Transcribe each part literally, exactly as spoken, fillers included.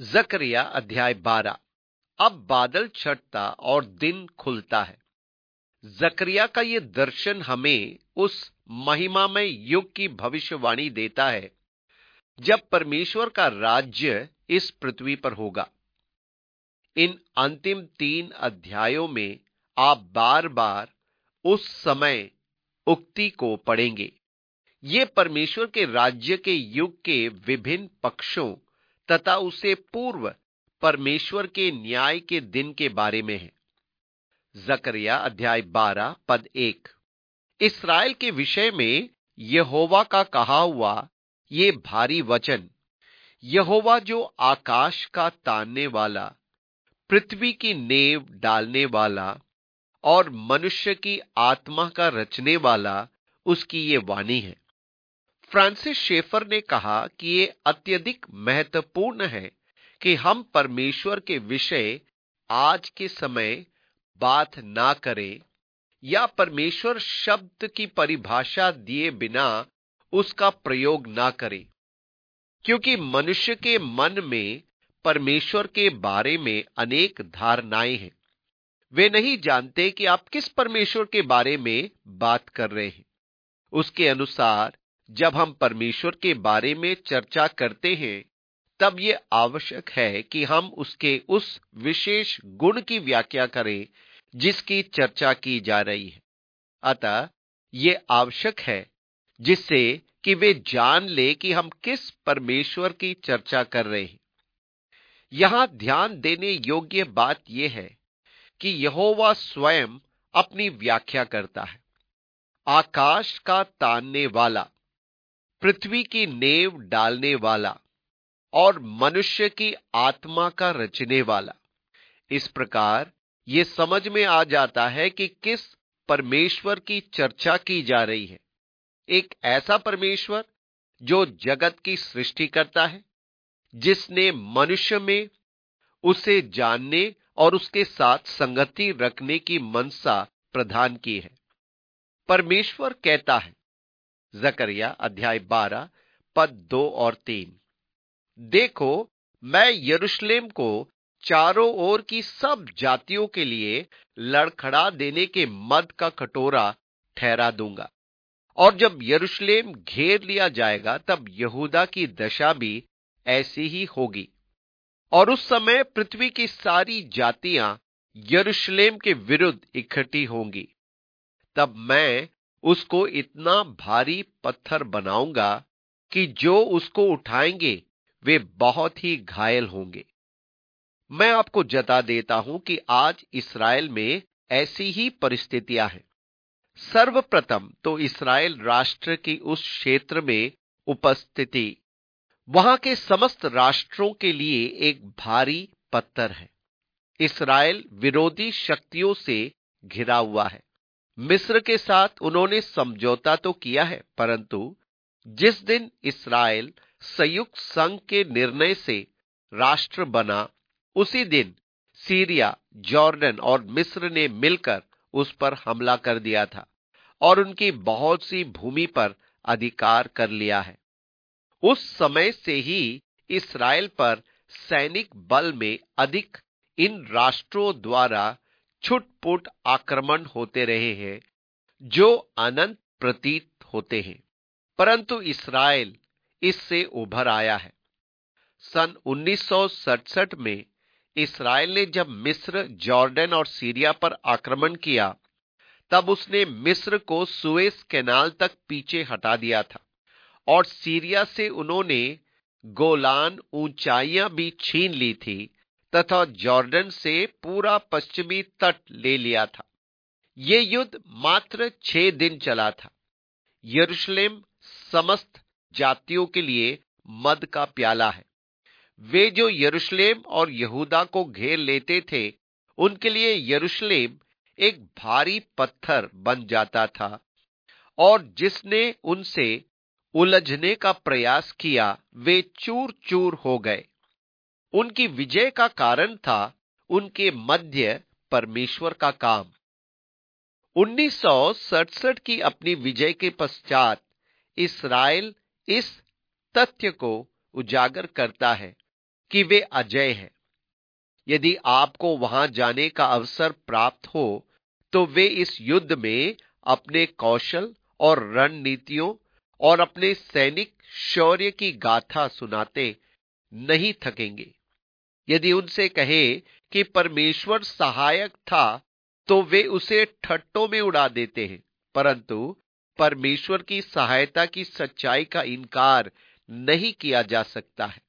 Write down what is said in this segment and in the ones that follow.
जकरिया अध्याय बारह। अब बादल छटता और दिन खुलता है। जकरिया का यह दर्शन हमें उस महिमामय युग की भविष्यवाणी देता है जब परमेश्वर का राज्य इस पृथ्वी पर होगा। इन अंतिम तीन अध्यायों में आप बार बार उस समय उक्ति को पढ़ेंगे। ये परमेश्वर के राज्य के युग के विभिन्न पक्षों तथा उसे पूर्व परमेश्वर के न्याय के दिन के बारे में है। जकरिया अध्याय बारह पद एक। इस्राएल के विषय में यहोवा का कहा हुआ ये भारी वचन, यहोवा जो आकाश का तानने वाला, पृथ्वी की नेव डालने वाला और मनुष्य की आत्मा का रचने वाला, उसकी ये वाणी है। फ्रांसिस शेफर ने कहा कि ये अत्यधिक महत्वपूर्ण है कि हम परमेश्वर के विषय आज के समय बात ना करें या परमेश्वर शब्द की परिभाषा दिए बिना उसका प्रयोग ना करें, क्योंकि मनुष्य के मन में परमेश्वर के बारे में अनेक धारणाएं हैं। वे नहीं जानते कि आप किस परमेश्वर के बारे में बात कर रहे हैं। उसके अनुसार जब हम परमेश्वर के बारे में चर्चा करते हैं तब यह आवश्यक है कि हम उसके उस विशेष गुण की व्याख्या करें जिसकी चर्चा की जा रही है। अतः यह आवश्यक है जिससे कि वे जान ले कि हम किस परमेश्वर की चर्चा कर रहे हैं। यहां ध्यान देने योग्य बात यह है कि यहोवा स्वयं अपनी व्याख्या करता है। आकाश का तानने वाला, पृथ्वी की नेव डालने वाला और मनुष्य की आत्मा का रचने वाला। इस प्रकार यह समझ में आ जाता है कि किस परमेश्वर की चर्चा की जा रही है। एक ऐसा परमेश्वर जो जगत की सृष्टि करता है, जिसने मनुष्य में उसे जानने और उसके साथ संगति रखने की मनसा प्रदान की है। परमेश्वर कहता है, जकरिया अध्याय बारह पद दो और तीन, देखो मैं यरूशलेम को चारों ओर की सब जातियों के लिए लड़खड़ा देने के मद का कटोरा ठहरा दूंगा, और जब यरूशलेम घेर लिया जाएगा तब यहूदा की दशा भी ऐसी ही होगी। और उस समय पृथ्वी की सारी जातियां यरूशलेम के विरुद्ध इकट्ठी होंगी। तब मैं उसको इतना भारी पत्थर बनाऊंगा कि जो उसको उठाएंगे वे बहुत ही घायल होंगे। मैं आपको जता देता हूं कि आज इस्राएल में ऐसी ही परिस्थितियां हैं। सर्वप्रथम तो इस्राएल राष्ट्र की उस क्षेत्र में उपस्थिति वहां के समस्त राष्ट्रों के लिए एक भारी पत्थर है। इस्राएल विरोधी शक्तियों से घिरा हुआ है। मिस्र के साथ उन्होंने समझौता तो किया है, परंतु जिस दिन इस्राएल संयुक्त संघ के निर्णय से राष्ट्र बना, उसी दिन सीरिया, जॉर्डन और मिस्र ने मिलकर उस पर हमला कर दिया था और उनकी बहुत सी भूमि पर अधिकार कर लिया है। उस समय से ही इस्राएल पर सैनिक बल में अधिक इन राष्ट्रों द्वारा छुटपुट आक्रमण होते रहे हैं, जो अनंत प्रतीत होते हैं, परंतु इस्राएल इससे उभर आया है। सन उन्नीस सौ सड़सठ में इस्राएल ने जब मिस्र, जॉर्डन और सीरिया पर आक्रमण किया, तब उसने मिस्र को सुएज कैनाल तक पीछे हटा दिया था और सीरिया से उन्होंने गोलान ऊंचाइयां भी छीन ली थी तथा जॉर्डन से पूरा पश्चिमी तट ले लिया था। ये युद्ध मात्र छह दिन चला था। यरूशलेम समस्त जातियों के लिए मद का प्याला है। वे जो यरूशलेम और यहूदा को घेर लेते थे, उनके लिए यरूशलेम एक भारी पत्थर बन जाता था, और जिसने उनसे उलझने का प्रयास किया वे चूर चूर हो गए। उनकी विजय का कारण था उनके मध्य परमेश्वर का काम। उन्नीस सौ सड़सठ की अपनी विजय के पश्चात इस्राएल इस तथ्य को उजागर करता है कि वे अजेय हैं। यदि आपको वहां जाने का अवसर प्राप्त हो तो वे इस युद्ध में अपने कौशल और रणनीतियों और अपने सैनिक शौर्य की गाथा सुनाते नहीं थकेंगे। यदि उनसे कहे कि परमेश्वर सहायक था तो वे उसे ठट्टों में उड़ा देते हैं, परंतु परमेश्वर की सहायता की सच्चाई का इनकार नहीं किया जा सकता है।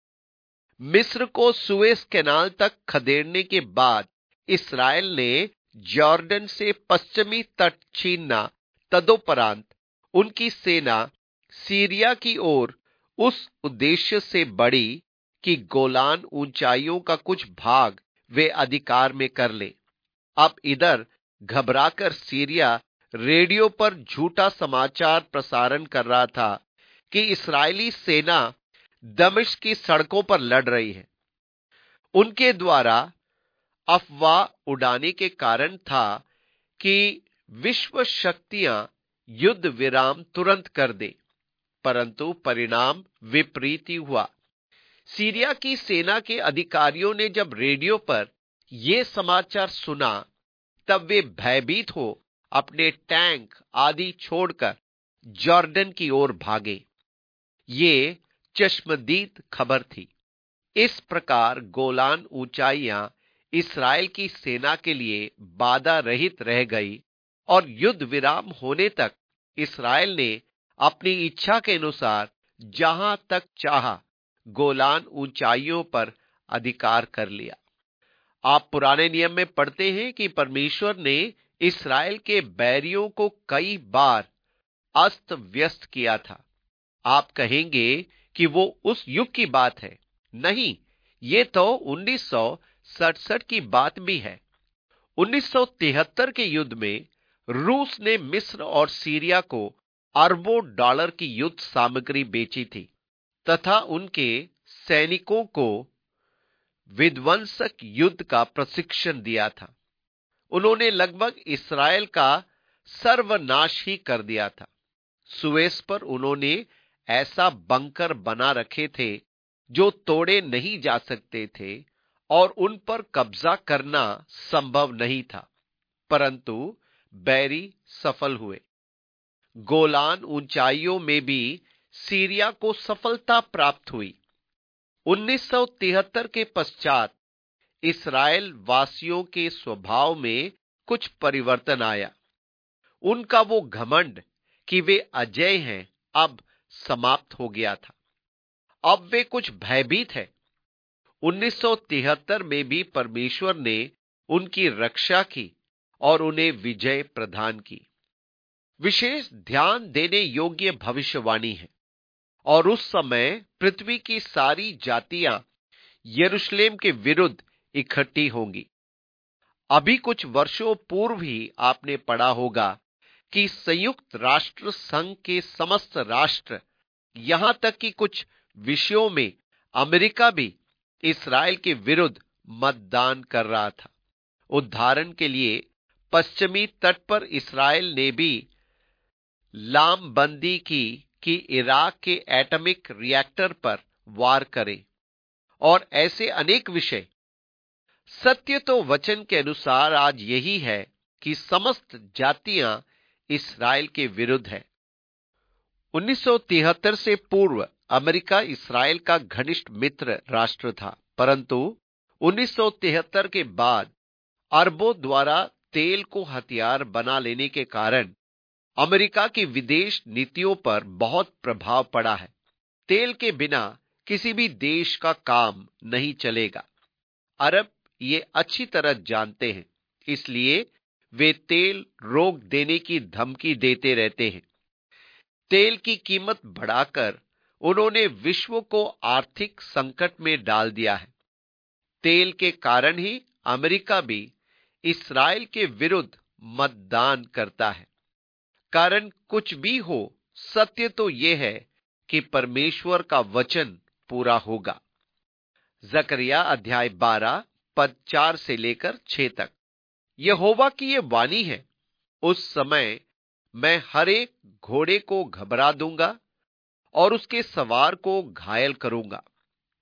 मिस्र को सुएज कैनाल तक खदेड़ने के बाद इस्राएल ने जॉर्डन से पश्चिमी तट छीनना, तदोपरांत उनकी सेना सीरिया की ओर उस उद्देश्य से बढ़ी कि गोलान ऊंचाइयों का कुछ भाग वे अधिकार में कर ले। अब इधर घबराकर सीरिया रेडियो पर झूठा समाचार प्रसारण कर रहा था कि इस्राएली सेना दमिश्क की सड़कों पर लड़ रही है। उनके द्वारा अफवाह उड़ाने के कारण था कि विश्व शक्तियां युद्ध विराम तुरंत कर दे, परंतु परिणाम विपरीत ही हुआ। सीरिया की सेना के अधिकारियों ने जब रेडियो पर यह समाचार सुना तब वे भयभीत हो अपने टैंक आदि छोड़कर जॉर्डन की ओर भागे। ये चश्मदीद खबर थी। इस प्रकार गोलान ऊंचाइयां इस्राएल की सेना के लिए बाधा रहित रह गई और युद्ध विराम होने तक इस्राएल ने अपनी इच्छा के अनुसार जहां तक चाहा गोलान ऊंचाइयों पर अधिकार कर लिया। आप पुराने नियम में पढ़ते हैं कि परमेश्वर ने इस्राएल के बैरियों को कई बार अस्त व्यस्त किया था। आप कहेंगे कि वो उस युग की बात है। नहीं, ये तो उन्नीस सौ सड़सठ की बात भी है। उन्नीस सौ तिहत्तर के युद्ध में रूस ने मिस्र और सीरिया को अरबों डॉलर की युद्ध सामग्री बेची थी तथा उनके सैनिकों को विध्वंसक युद्ध का प्रशिक्षण दिया था। उन्होंने लगभग इस्राएल का सर्वनाश ही कर दिया था। सुएज पर उन्होंने ऐसा बंकर बना रखे थे जो तोड़े नहीं जा सकते थे और उन पर कब्जा करना संभव नहीं था, परंतु बैरी सफल हुए। गोलान ऊंचाइयों में भी सीरिया को सफलता प्राप्त हुई। उन्नीस सौ तिहत्तर के पश्चात इस्राएल वासियों के स्वभाव में कुछ परिवर्तन आया। उनका वो घमंड कि वे अजेय हैं अब समाप्त हो गया था। अब वे कुछ भयभीत हैं। उन्नीस सौ तिहत्तर में भी परमेश्वर ने उनकी रक्षा की और उन्हें विजय प्रदान की। विशेष ध्यान देने योग्य भविष्यवाणी है। और उस समय पृथ्वी की सारी जातियां यरूशलेम के विरुद्ध इकट्ठी होंगी। अभी कुछ वर्षों पूर्व ही आपने पढ़ा होगा कि संयुक्त राष्ट्र संघ के समस्त राष्ट्र, यहां तक कि कुछ विषयों में अमेरिका भी इस्राएल के विरुद्ध मतदान कर रहा था। उदाहरण के लिए पश्चिमी तट पर इस्राएल ने भी लामबंदी की कि इराक के एटॉमिक रिएक्टर पर वार करे और ऐसे अनेक विषय। सत्य तो वचन के अनुसार आज यही है कि समस्त जातियां इस्राएल के विरुद्ध है। उन्नीस सौ तिहत्तर से पूर्व अमेरिका इस्राएल का घनिष्ठ मित्र राष्ट्र था, परंतु उन्नीस सौ तिहत्तर के बाद अरबों द्वारा तेल को हथियार बना लेने के कारण अमेरिका की विदेश नीतियों पर बहुत प्रभाव पड़ा है। तेल के बिना किसी भी देश का काम नहीं चलेगा। अरब ये अच्छी तरह जानते हैं, इसलिए वे तेल रोक देने की धमकी देते रहते हैं। तेल की कीमत बढ़ाकर उन्होंने विश्व को आर्थिक संकट में डाल दिया है। तेल के कारण ही अमेरिका भी इस्राएल के विरुद्ध मतदान करता है। कारण कुछ भी हो, सत्य तो यह है कि परमेश्वर का वचन पूरा होगा। जकरिया अध्याय बारह पद चार से लेकर छह तक। यहोवा की यह वाणी है, उस समय मैं हर एक घोड़े को घबरा दूंगा और उसके सवार को घायल करूंगा।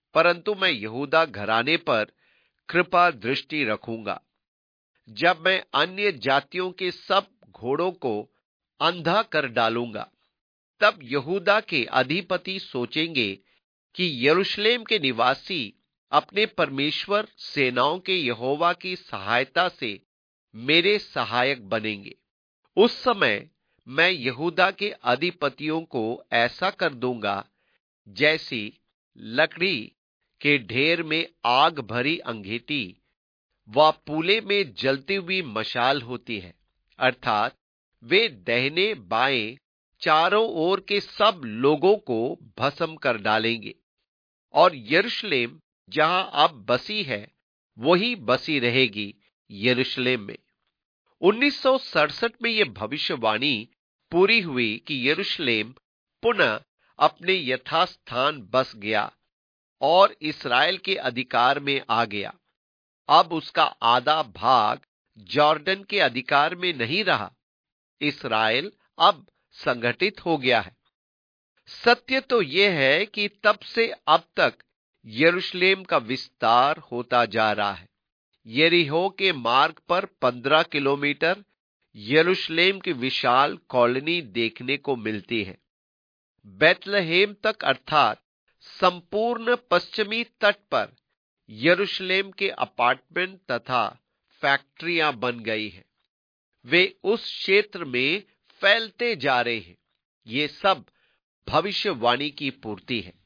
परंतु मैं यहूदा घराने पर कृपा दृष्टि रखूंगा। जब मैं अन्य जातियों के सब घोड़ों को अंधा कर डालूंगा, तब यहूदा के अधिपति सोचेंगे कि यरूशलेम के निवासी अपने परमेश्वर सेनाओं के यहोवा की सहायता से मेरे सहायक बनेंगे। उस समय मैं यहूदा के अधिपतियों को ऐसा कर दूंगा जैसी लकड़ी के ढेर में आग भरी अंगीठी व पूले में जलती हुई मशाल होती है, अर्थात वे दाहिने बाएं चारों ओर के सब लोगों को भस्म कर डालेंगे, और यरूशलेम जहां अब बसी है वही बसी रहेगी यरूशलेम में। उन्नीस सौ सड़सठ में यह भविष्यवाणी पूरी हुई कि यरूशलेम पुनः अपने यथास्थान बस गया और इस्राएल के अधिकार में आ गया। अब उसका आधा भाग जॉर्डन के अधिकार में नहीं रहा। इस्राएल अब संगठित हो गया है। सत्य तो यह है कि तब से अब तक यरूशलेम का विस्तार होता जा रहा है। यरीहो के मार्ग पर पंद्रह किलोमीटर यरूशलेम की विशाल कॉलोनी देखने को मिलती है। बेथलेहेम तक अर्थात संपूर्ण पश्चिमी तट पर यरूशलेम के अपार्टमेंट तथा फैक्ट्रियां बन गई हैं। वे उस क्षेत्र में फैलते जा रहे हैं। ये सब भविष्यवाणी की पूर्ति है।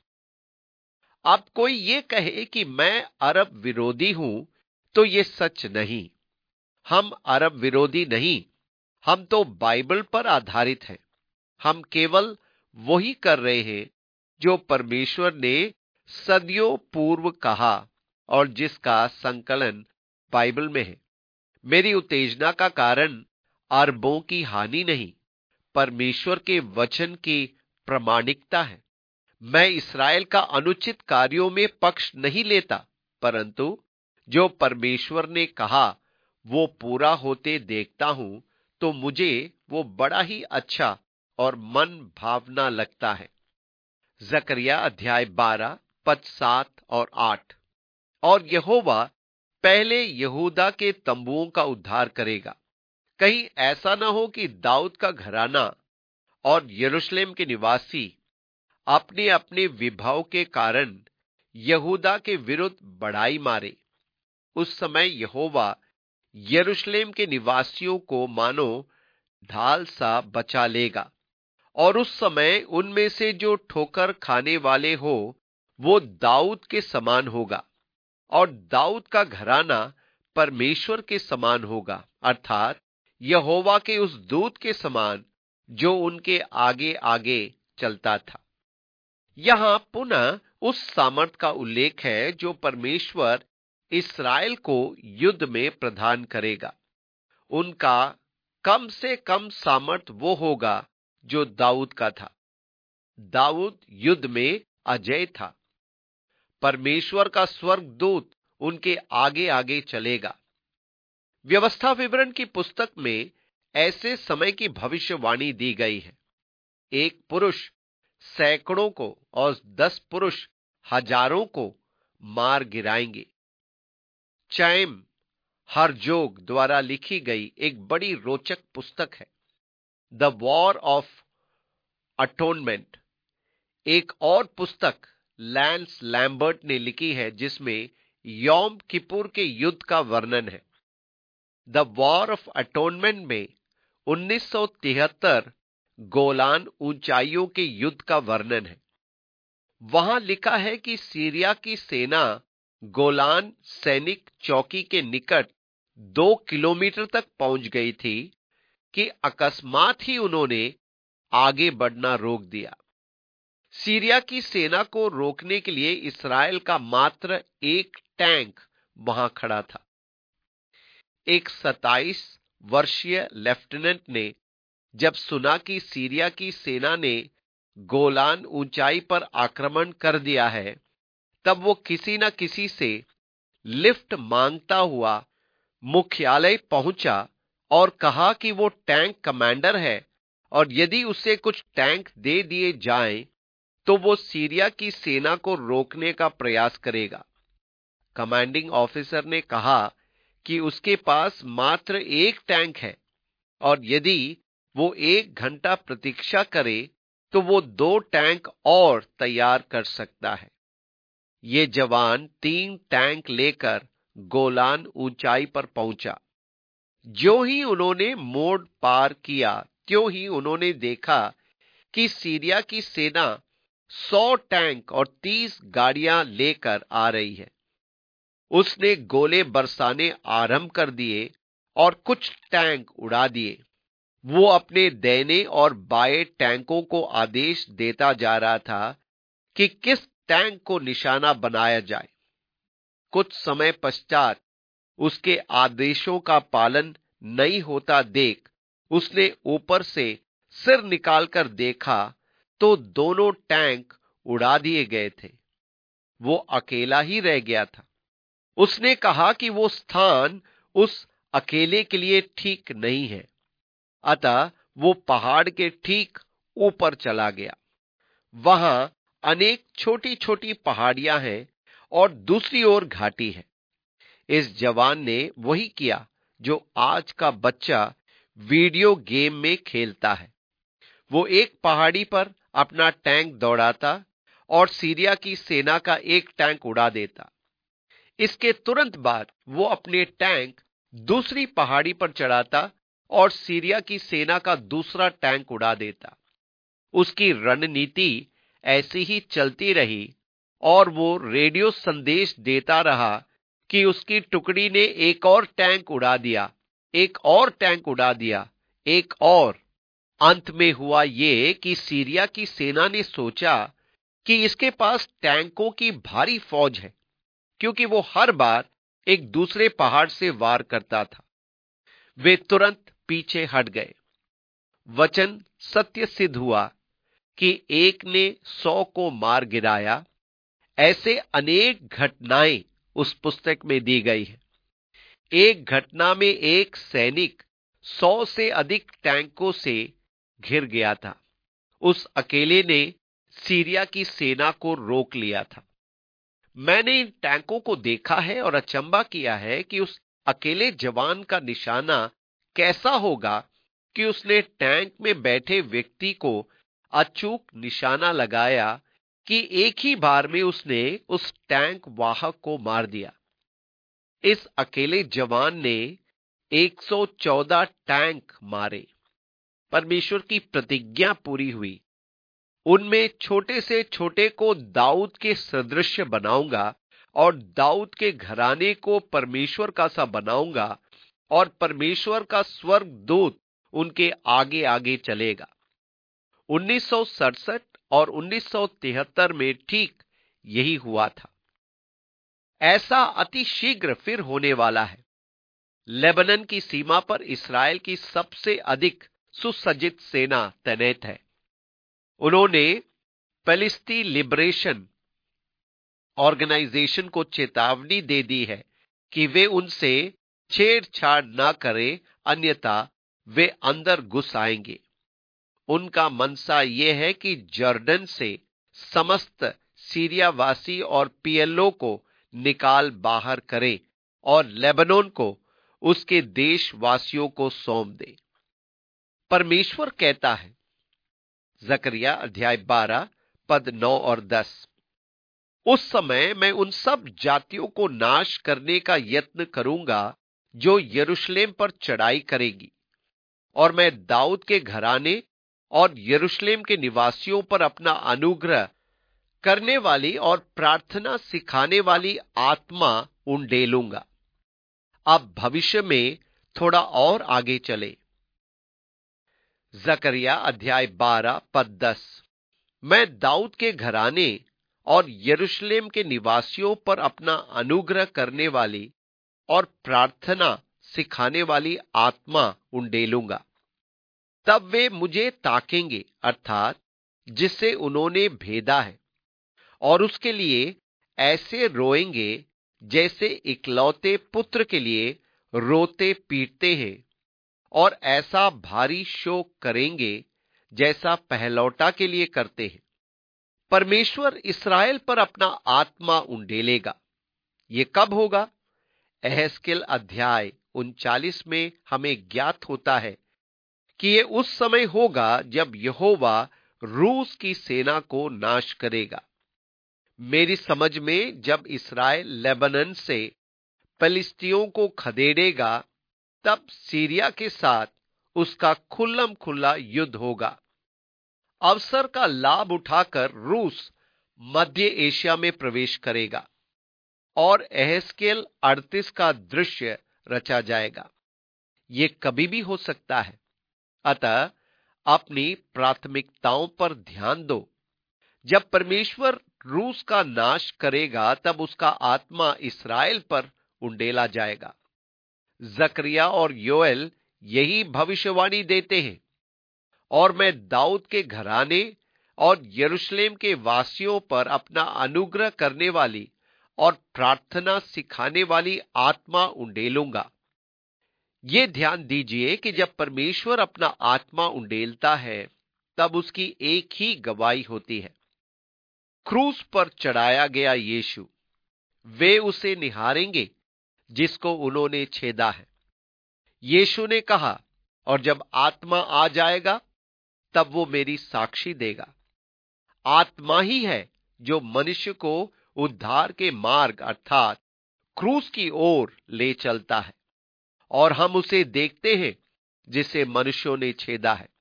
अब कोई ये कहे कि मैं अरब विरोधी हूं, तो ये सच नहीं। हम अरब विरोधी नहीं, हम तो बाइबल पर आधारित हैं। हम केवल वही कर रहे हैं जो परमेश्वर ने सदियों पूर्व कहा और जिसका संकलन बाइबल में है। मेरी उत्तेजना का कारण अरबों की हानि नहीं, परमेश्वर के वचन की प्रामाणिकता है। मैं इस्राएल का अनुचित कार्यों में पक्ष नहीं लेता, परंतु जो परमेश्वर ने कहा वो पूरा होते देखता हूं तो मुझे वो बड़ा ही अच्छा और मन भावना लगता है। जकरिया अध्याय बारह पद सात और आठ। और यहोवा पहले यहूदा के तंबुओं का उद्धार करेगा। कहीं ऐसा ना हो कि दाऊद का घराना और यरूशलेम के निवासी अपने अपने विभाव के कारण यहूदा के विरुद्ध बढ़ाई मारे। उस समय यहोवा यरूशलेम के निवासियों को मानो ढाल सा बचा लेगा, और उस समय उनमें से जो ठोकर खाने वाले हो वो दाऊद के समान होगा, और दाऊद का घराना परमेश्वर के समान होगा, अर्थात यहोवा के उस दूत के समान जो उनके आगे आगे चलता था। यहां पुनः उस सामर्थ का उल्लेख है जो परमेश्वर इस्राएल को युद्ध में प्रदान करेगा। उनका कम से कम सामर्थ वो होगा जो दाऊद का था। दाऊद युद्ध में अजय था। परमेश्वर का स्वर्गदूत उनके आगे आगे चलेगा। व्यवस्था विवरण की पुस्तक में ऐसे समय की भविष्यवाणी दी गई है। एक पुरुष सैकड़ों को और दस पुरुष हजारों को मार गिराएंगे। चैम हरजोग द्वारा लिखी गई एक बड़ी रोचक पुस्तक है, द वॉर ऑफ अटोनमेंट। एक और पुस्तक लैंस लैम्बर्ट ने लिखी है जिसमें यौम किपुर के युद्ध का वर्णन है। द वॉर ऑफ अटोनमेंट में उन्नीस सौ तिहत्तर गोलान ऊंचाइयों के युद्ध का वर्णन है। वहां लिखा है कि सीरिया की सेना गोलान सैनिक चौकी के निकट दो किलोमीटर तक पहुंच गई थी कि अकस्मात ही उन्होंने आगे बढ़ना रोक दिया। सीरिया की सेना को रोकने के लिए इस्राएल का मात्र एक टैंक वहां खड़ा था। एक सत्ताईस वर्षीय लेफ्टिनेंट ने जब सुना कि सीरिया की सेना ने गोलान ऊंचाई पर आक्रमण कर दिया है, तब वो किसी न किसी से लिफ्ट मांगता हुआ मुख्यालय पहुंचा और कहा कि वो टैंक कमांडर है और यदि उसे कुछ टैंक दे दिए जाएं तो वो सीरिया की सेना को रोकने का प्रयास करेगा। कमांडिंग ऑफिसर ने कहा कि उसके पास मात्र एक टैंक है और यदि वो एक घंटा प्रतीक्षा करे तो वो दो टैंक और तैयार कर सकता है। ये जवान तीन टैंक लेकर गोलान ऊंचाई पर पहुंचा। जो ही उन्होंने मोड़ पार किया त्यों ही उन्होंने देखा कि सीरिया की सेना सौ टैंक और तीस गाड़ियां लेकर आ रही है। उसने गोले बरसाने आरंभ कर दिए और कुछ टैंक उड़ा दिए। वो अपने दाहिने और बाएं टैंकों को आदेश देता जा रहा था कि किस टैंक को निशाना बनाया जाए। कुछ समय पश्चात उसके आदेशों का पालन नहीं होता देख उसने ऊपर से सिर निकालकर देखा तो दोनों टैंक उड़ा दिए गए थे। वो अकेला ही रह गया था। उसने कहा कि वो स्थान उस अकेले के लिए ठीक नहीं है, अतः वो पहाड़ के ठीक ऊपर चला गया। वहां अनेक छोटी छोटी पहाड़ियां हैं और दूसरी ओर घाटी है। इस जवान ने वही किया जो आज का बच्चा वीडियो गेम में खेलता है। वो एक पहाड़ी पर अपना टैंक दौड़ाता और सीरिया की सेना का एक टैंक उड़ा देता। इसके तुरंत बाद वो अपने टैंक दूसरी पहाड़ी पर चढ़ाता और सीरिया की सेना का दूसरा टैंक उड़ा देता। उसकी रणनीति ऐसी ही चलती रही और वो रेडियो संदेश देता रहा कि उसकी टुकड़ी ने एक और टैंक उड़ा दिया, एक और टैंक उड़ा दिया, एक और। अंत में हुआ ये कि सीरिया की सेना ने सोचा कि इसके पास टैंकों की भारी फौज है, क्योंकि वो हर बार एक दूसरे पहाड़ से वार करता था। वे तुरंत पीछे हट गए। वचन सत्य सिद्ध हुआ कि एक ने सौ को मार गिराया। ऐसे अनेक घटनाएं उस पुस्तक में दी गई है। एक घटना में एक सैनिक सौ से अधिक टैंकों से घिर गया था। उस अकेले ने सीरिया की सेना को रोक लिया था। मैंने इन टैंकों को देखा है और अचंभा किया है कि उस अकेले जवान का निशाना कैसा होगा कि उसने टैंक में बैठे व्यक्ति को अचूक निशाना लगाया कि एक ही बार में उसने उस टैंक वाहक को मार दिया। इस अकेले जवान ने एक सौ चौदह टैंक मारे। परमेश्वर की प्रतिज्ञा पूरी हुई। उनमें छोटे से छोटे को दाऊद के सदृश बनाऊंगा और दाऊद के घराने को परमेश्वर का सा बनाऊंगा और परमेश्वर का स्वर्गदूत उनके आगे आगे चलेगा। उन्नीस सौ सड़सठ और उन्नीस सौ तिहत्तर में ठीक यही हुआ था। ऐसा अति शीघ्र फिर होने वाला है। लेबनन की सीमा पर इस्राएल की सबसे अधिक सुसज्जित सेना तैनात है। उन्होंने पैलेस्टी लिबरेशन ऑर्गेनाइजेशन को चेतावनी दे दी है कि वे उनसे छेड़छाड़ न करें, अन्यथा वे अंदर घुस आएंगे। उनका मनसा यह है कि जॉर्डन से समस्त सीरियावासी और पीएलओ को निकाल बाहर करें और लेबनोन को उसके देशवासियों को सौंप दे। परमेश्वर कहता है, जकरिया अध्याय बारह पद नौ और दस, उस समय मैं उन सब जातियों को नाश करने का यत्न करूंगा जो यरूशलेम पर चढ़ाई करेगी, और मैं दाऊद के घराने और यरूशलेम के निवासियों पर अपना अनुग्रह करने वाली और प्रार्थना सिखाने वाली आत्मा उंडेलूंगा। अब भविष्य में थोड़ा और आगे चले। जकरिया अध्याय बारह पद दस, मैं दाऊद के घराने और यरूशलेम के निवासियों पर अपना अनुग्रह करने वाली और प्रार्थना सिखाने वाली आत्मा उंडेलूंगा। तब वे मुझे ताकेंगे, अर्थात जिससे उन्होंने भेदा है, और उसके लिए ऐसे रोएंगे जैसे इकलौते पुत्र के लिए रोते पीटते हैं, और ऐसा भारी शोक करेंगे जैसा पहलौठा के लिए करते हैं। परमेश्वर इसराइल पर अपना आत्मा उंडेलेगा। ये कब होगा? एहेजकेल अध्याय उनचालीस में हमें ज्ञात होता है कि ये उस समय होगा जब यहोवा रूस की सेना को नाश करेगा। मेरी समझ में जब इसराइल लेबनन से फिलिस्तियों को खदेड़ेगा, तब सीरिया के साथ उसका खुल्लम खुल्ला युद्ध होगा। अवसर का लाभ उठाकर रूस मध्य एशिया में प्रवेश करेगा और एहेजकेल अड़तीस का दृश्य रचा जाएगा। ये कभी भी हो सकता है। अतः अपनी प्राथमिकताओं पर ध्यान दो। जब परमेश्वर रूस का नाश करेगा, तब उसका आत्मा इसराइल पर उंडेला जाएगा। जकरिया और योएल यही भविष्यवाणी देते हैं। और मैं दाऊद के घराने और यरूशलेम के वासियों पर अपना अनुग्रह करने वाली और प्रार्थना सिखाने वाली आत्मा उंडेलूंगा। ये ध्यान दीजिए कि जब परमेश्वर अपना आत्मा उंडेलता है, तब उसकी एक ही गवाही होती है, क्रूस पर चढ़ाया गया यीशु। वे उसे निहारेंगे जिसको उन्होंने छेदा है। यीशु ने कहा, और जब आत्मा आ जाएगा तब वो मेरी साक्षी देगा। आत्मा ही है जो मनुष्य को उद्धार के मार्ग अर्थात क्रूस की ओर ले चलता है, और हम उसे देखते हैं जिसे मनुष्यों ने छेदा है।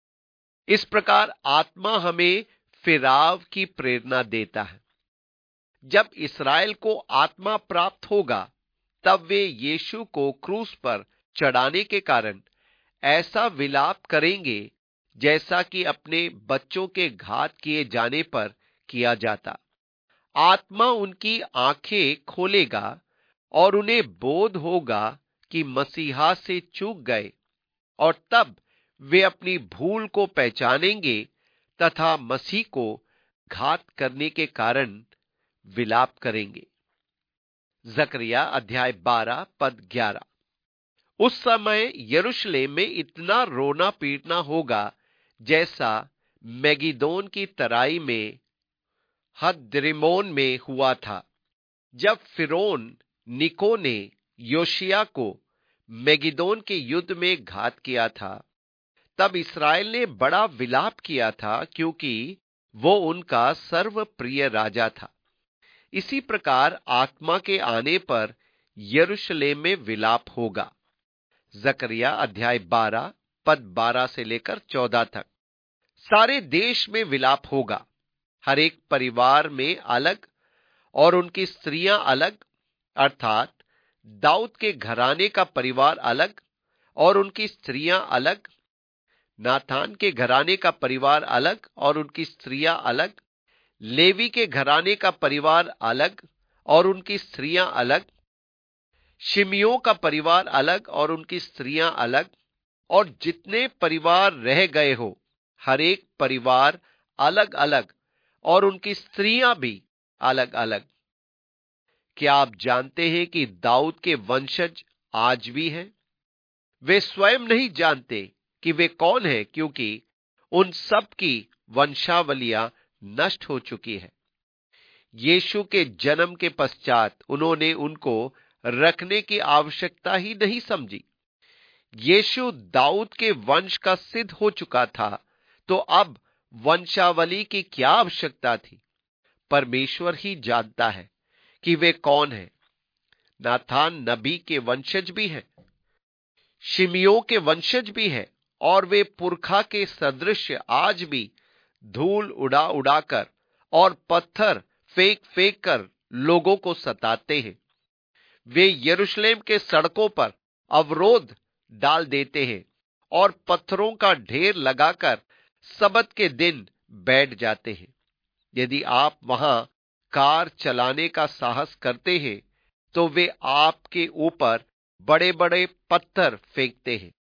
इस प्रकार आत्मा हमें फिराव की प्रेरणा देता है। जब इसराइल को आत्मा प्राप्त होगा, तब वे यीशु को क्रूस पर चढ़ाने के कारण ऐसा विलाप करेंगे जैसा कि अपने बच्चों के घात किए जाने पर किया जाता। आत्मा उनकी आंखें खोलेगा और उन्हें बोध होगा कि मसीहा से चूक गए, और तब वे अपनी भूल को पहचानेंगे तथा मसीह को घात करने के कारण विलाप करेंगे। जकरिया अध्याय बारह पद ग्यारह। उस समय यरूशलेम में इतना रोना पीटना होगा जैसा मैगिदोन की तराई में हद्रिमोन में हुआ था, जब फिरौन निको ने योशिया को मैगिदोन के युद्ध में घात किया था। तब इसराइल ने बड़ा विलाप किया था, क्योंकि वो उनका सर्वप्रिय राजा था। इसी प्रकार आत्मा के आने पर यरूशलेम में विलाप होगा। जकरिया अध्याय बारह पद बारह से लेकर चौदह तक। सारे देश में विलाप होगा, हर एक परिवार में अलग और उनकी स्त्रियां अलग, अर्थात दाऊद के घराने का परिवार अलग और उनकी स्त्रियां अलग, नाथान के घराने का परिवार अलग और उनकी स्त्रियां अलग, लेवी के घराने का परिवार अलग और उनकी स्त्रियां अलग, शिमियों का परिवार अलग और उनकी स्त्रियां अलग, और जितने परिवार रह गए हो, हर एक परिवार अलग अलग और उनकी स्त्रियां भी अलग अलग। क्या आप जानते हैं कि दाऊद के वंशज आज भी हैं? वे स्वयं नहीं जानते कि वे कौन हैं, क्योंकि उन सब की वंशावलियां नष्ट हो चुकी है। यीशु के जन्म के पश्चात उन्होंने उनको रखने की आवश्यकता ही नहीं समझी। यीशु दाऊद के वंश का सिद्ध हो चुका था, तो अब वंशावली की क्या आवश्यकता थी? परमेश्वर ही जानता है कि वे कौन हैं। नाथान नबी के वंशज भी हैं, शिमियों के वंशज भी हैं, और वे पुरखा के सदृश आज भी धूल उड़ा उड़ाकर और पत्थर फेंक फेंक कर लोगों को सताते हैं। वे यरूशलेम के सड़कों पर अवरोध डाल देते हैं और पत्थरों का ढेर लगाकर सबत के दिन बैठ जाते हैं। यदि आप वहां कार चलाने का साहस करते हैं, तो वे आपके ऊपर बड़े बड़े पत्थर फेंकते हैं।